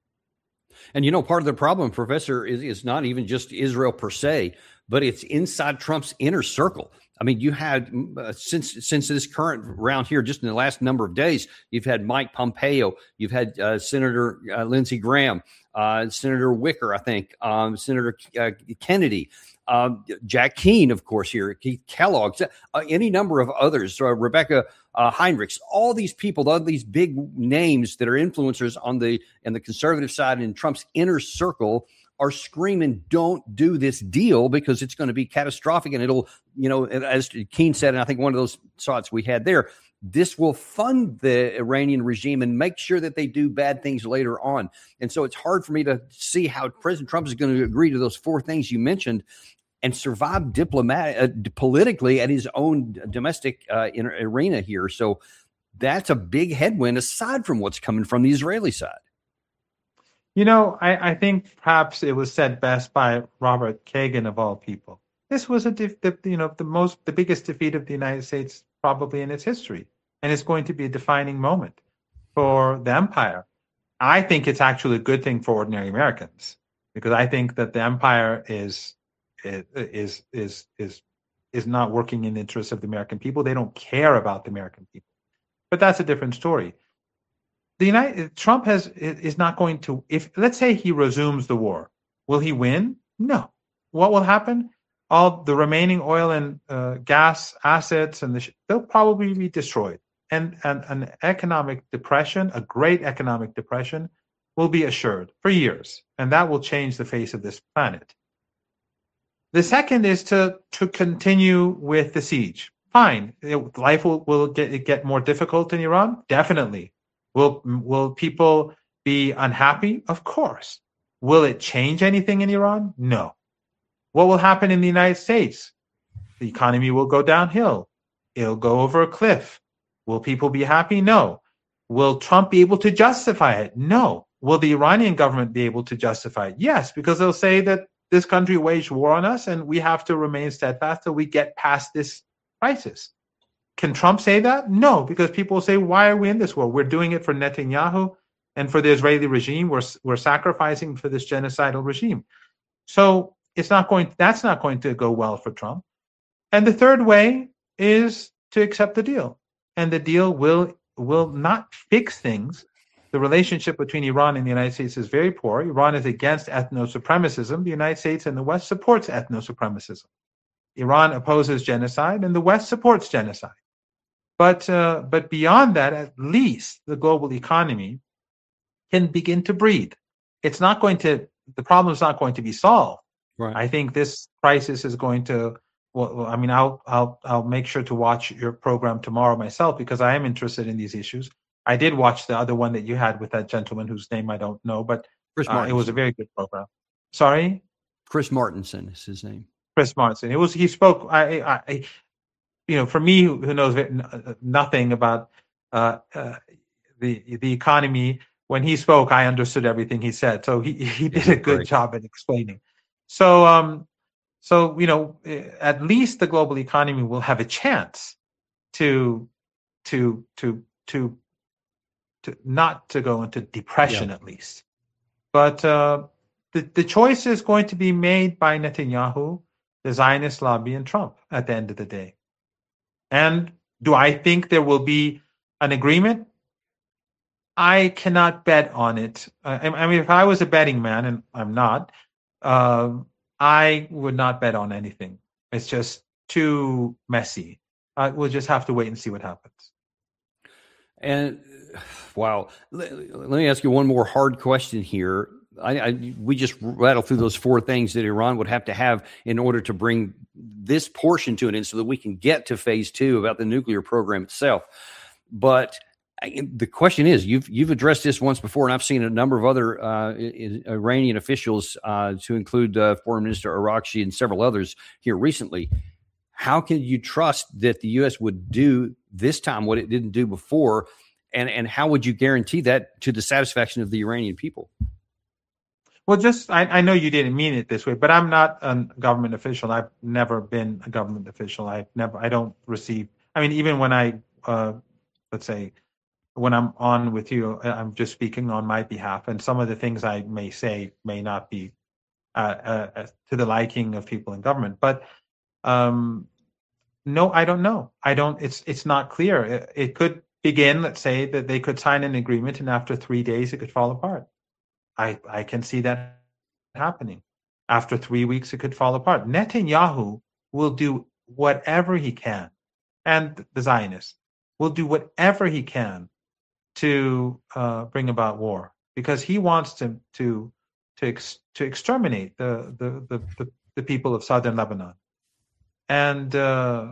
And, you know, part of the problem, Professor, is, is not even just Israel per se, but it's inside Trump's inner circle. I mean, you had, uh, since since this current round here, just in the last number of days, you've had Mike Pompeo, you've had uh, Senator uh, Lindsey Graham, uh, Senator Wicker, I think, um, Senator uh, Kennedy, um, Jack Keane, of course, here, Keith Kellogg, uh, any number of others, uh, Rebecca uh, Heinrichs, all these people, all these big names that are influencers on the and the conservative side in Trump's inner circle are screaming, don't do this deal because it's going to be catastrophic. And it'll, you know, as Keane said, and I think one of those thoughts we had there, this will fund the Iranian regime and make sure that they do bad things later on. And so it's hard for me to see how President Trump is going to agree to those four things you mentioned and survive diplomatic, uh, politically at his own domestic uh, in, arena here. So that's a big headwind aside from what's coming from the Israeli side. You know, I, I think perhaps it was said best by Robert Kagan, of all people. This was a def- the, you know the most the biggest defeat of the United States probably in its history, and it's going to be a defining moment for the empire. I think it's actually a good thing for ordinary Americans, because I think that the empire is is is is is not working in the interests of the American people. They don't care about the American people, but that's a different story. The United Trump has is not going to, if let's say he resumes the war, will he win? No. What will happen? All the remaining oil and uh, gas assets and the, they'll probably be destroyed, and, and an economic depression, a great economic depression, will be assured for years, and that will change the face of this planet. The second is to to continue with the siege. Fine, it, life will will get get more difficult in Iran, definitely. Will will people be unhappy? Of course. Will it change anything in Iran? No. What will happen in the United States? The economy will go downhill. It'll go over a cliff. Will people be happy? No. Will Trump be able to justify it? No. Will the Iranian government be able to justify it? Yes, because they'll say that this country waged war on us and we have to remain steadfast till we get past this crisis. Can Trump say that? No, because people will say, why are we in this war? We're doing it for Netanyahu and for the Israeli regime. We're, we're sacrificing for this genocidal regime. So it's not going, that's not going to go well for Trump. And the third way is to accept the deal. And the deal will will not fix things. The relationship between Iran and the United States is very poor. Iran is against ethno-supremacism. The United States and the West supports ethno-supremacism. Iran opposes genocide, and the West supports genocide. But uh, but beyond that, at least the global economy can begin to breathe. It's not going to, the problem is not going to be solved. Right. I think this crisis is going to, well, I mean, I'll I'll I'll make sure to watch your program tomorrow myself because I am interested in these issues. I did watch the other one that you had with that gentleman whose name I don't know, but uh, it was a very good program. Sorry, Chris Martenson is his name. Chris Martenson. It was he spoke. I, I, I you know, for me who knows nothing about uh, uh, the the economy, when he spoke, I understood everything he said. So he he did a good Great. job at explaining. So um. So, you know, at least the global economy will have a chance to, to, to, to, to not to go into depression, yeah. At least. But uh, the, the choice is going to be made by Netanyahu, the Zionist lobby, and Trump at the end of the day. And do I think there will be an agreement? I cannot bet on it. I, I mean, if I was a betting man, and I'm not, uh, I would not bet on anything. It's just too messy. Uh, we'll just have to wait and see what happens. And wow, let, let me ask you one more hard question here. I, I, we just rattled through those four things that Iran would have to have in order to bring this portion to an end so that we can get to phase two about the nuclear program itself. But I, the question is, you've you've addressed this once before, and I've seen a number of other uh, Iranian officials, uh, to include uh, Foreign Minister Arakchi and several others here recently. How can you trust that the U S would do this time what it didn't do before, and and how would you guarantee that to the satisfaction of the Iranian people? Well, just I, I know you didn't mean it this way, but I'm not a government official. I've never been a government official. I've never. I don't receive. I mean, even when I uh, let's say. When I'm on with you, I'm just speaking on my behalf, and some of the things I may say may not be uh, uh, to the liking of people in government. But um, no, I don't know. I don't. It's it's not clear. It, it could begin. Let's say that they could sign an agreement, and after three days, it could fall apart. I I can see that happening. After three weeks, it could fall apart. Netanyahu will do whatever he can, and the Zionists will do whatever he can to uh, bring about war, because he wants to to to ex, to exterminate the, the the, the the people of southern Lebanon, and uh,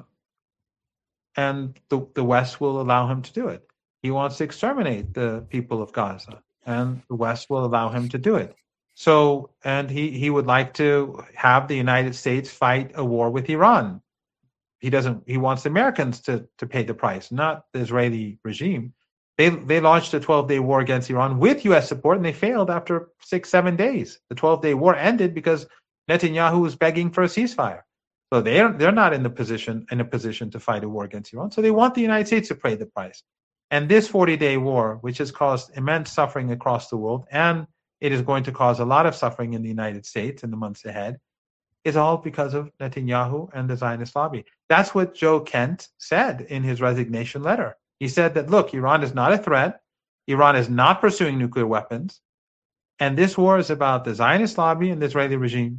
and the the West will allow him to do it. He wants to exterminate the people of Gaza, and the West will allow him to do it. So, and he he would like to have the United States fight a war with Iran. He doesn't. He wants the Americans to to pay the price, not the Israeli regime. They they launched a twelve-day war against Iran with U S support, and they failed after six, seven days. The twelve-day war ended because Netanyahu was begging for a ceasefire. So they're they're not in the position in a position to fight a war against Iran. So they want the United States to pay the price. And this forty-day war, which has caused immense suffering across the world, and it is going to cause a lot of suffering in the United States in the months ahead, is all because of Netanyahu and the Zionist lobby. That's what Joe Kent said in his resignation letter. He said that, look, Iran is not a threat. Iran is not pursuing nuclear weapons. And this war is about the Zionist lobby and the Israeli regime.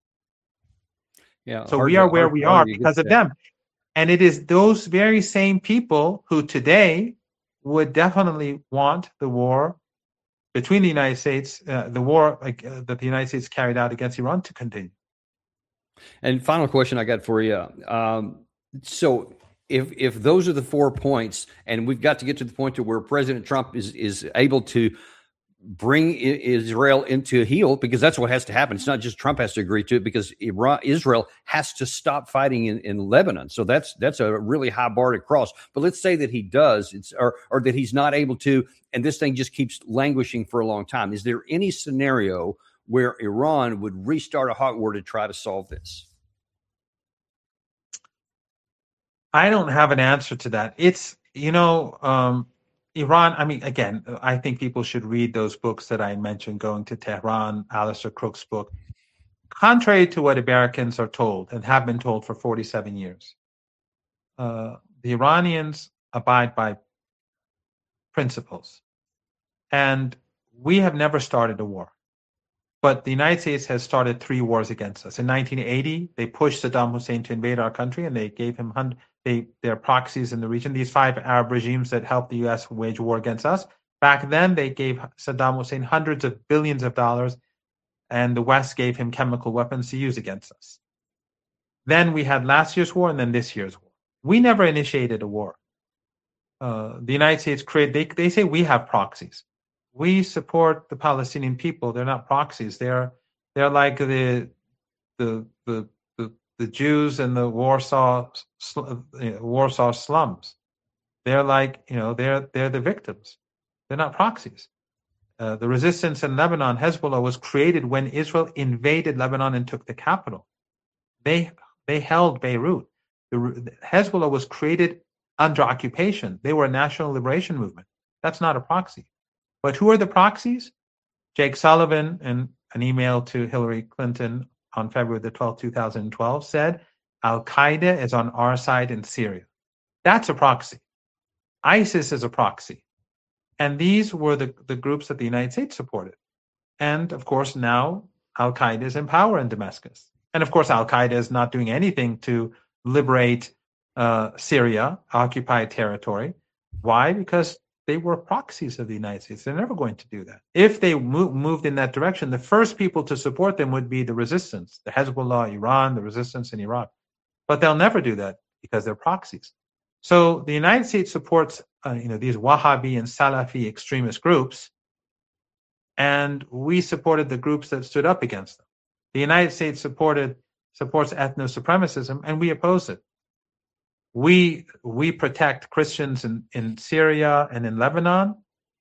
Yeah. So we are where we are because of them. And it is those very same people who today would definitely want the war between the United States, uh, the war like, uh, that the United States carried out against Iran to continue. And final question I got for you. Um, so if if those are the four points, and we've got to get to the point to where President Trump is is able to bring Israel into a heel, because that's what has to happen. It's not just Trump has to agree to it, because Iran, Israel has to stop fighting in, in Lebanon. So that's that's a really high bar to cross. But let's say that he does, it's or or that he's not able to, and this thing just keeps languishing for a long time. Is there any scenario where Iran would restart a hot war to try to solve this? I don't have an answer to that. It's, you know, um, Iran, I mean, again, I think people should read those books that I mentioned, Going to Tehran, Alistair Crook's book. Contrary to what Americans are told and have been told for forty-seven years, uh, the Iranians abide by principles. And we have never started a war. But the United States has started three wars against us. In nineteen eighty, they pushed Saddam Hussein to invade our country, and they gave him hundred, they, their proxies in the region, these five Arab regimes that helped the U S wage war against us. Back then, they gave Saddam Hussein hundreds of billions of dollars, and the West gave him chemical weapons to use against us. Then we had last year's war, and then this year's war. We never initiated a war. Uh, the United States create, they, they say we have proxies. We support the Palestinian people. They're not proxies. They're they're like the the the the, the Jews in the Warsaw Warsaw slums. They're like, you know, they're they're the victims. They're not proxies. Uh, the resistance in Lebanon, Hezbollah, was created when Israel invaded Lebanon and took the capital. They they held Beirut. The, Hezbollah was created under occupation. They were a national liberation movement. That's not a proxy. But who are the proxies? Jake Sullivan, in an email to Hillary Clinton on February the twelfth, two thousand twelve, said, Al-Qaeda is on our side in Syria. That's a proxy. ISIS is a proxy. And these were the, the groups that the United States supported. And of course, now Al-Qaeda is in power in Damascus. And of course, Al-Qaeda is not doing anything to liberate uh, Syria, occupied territory. Why? Because they were proxies of the United States. They're never going to do that. If they mo- moved in that direction, the first people to support them would be the resistance, the Hezbollah, Iran, the resistance in Iraq. But they'll never do that because they're proxies. So the United States supports uh, you know, these Wahhabi and Salafi extremist groups, and we supported the groups that stood up against them. The United States supported supports ethno-supremacism, and we oppose it. We we protect Christians in, in Syria and in Lebanon.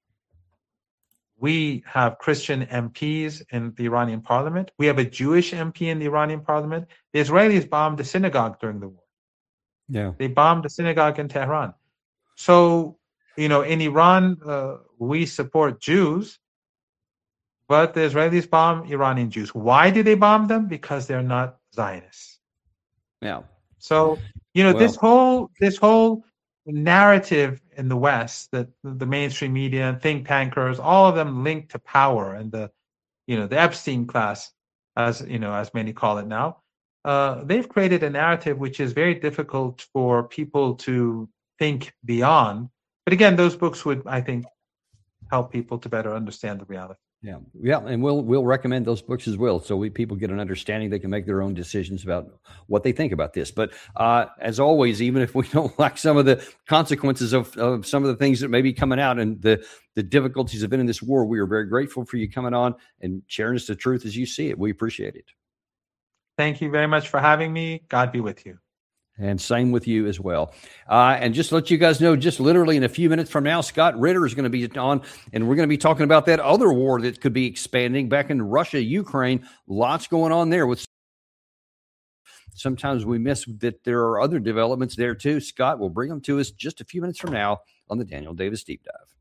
We have Christian M Ps in the Iranian parliament. We have a Jewish M P in the Iranian parliament. The Israelis bombed a synagogue during the war. Yeah, they bombed a synagogue in Tehran. So, you know, in Iran, uh, we support Jews, but the Israelis bomb Iranian Jews. Why do they bomb them? Because they're not Zionists. Yeah. So, you know, well, this whole this whole narrative in the West that the mainstream media and think tankers, all of them linked to power and the, you know, the Epstein class, as you know, as many call it now, uh, they've created a narrative which is very difficult for people to think beyond. But again, those books would, I think, help people to better understand the reality. Yeah, yeah, and we'll we'll recommend those books as well, so we people get an understanding. They can make their own decisions about what they think about this. But uh, as always, even if we don't like some of the consequences of, of some of the things that may be coming out and the the difficulties of been in this war, we are very grateful for you coming on and sharing us the truth as you see it. We appreciate it. Thank you very much for having me. God be with you. And same with you as well. Uh, and just to let you guys know, just literally in a few minutes from now, Scott Ritter is going to be on, and we're going to be talking about that other war that could be expanding back in Russia, Ukraine. Lots going on there. With sometimes we miss that there are other developments there too. Scott will bring them to us just a few minutes from now on the Daniel Davis Deep Dive.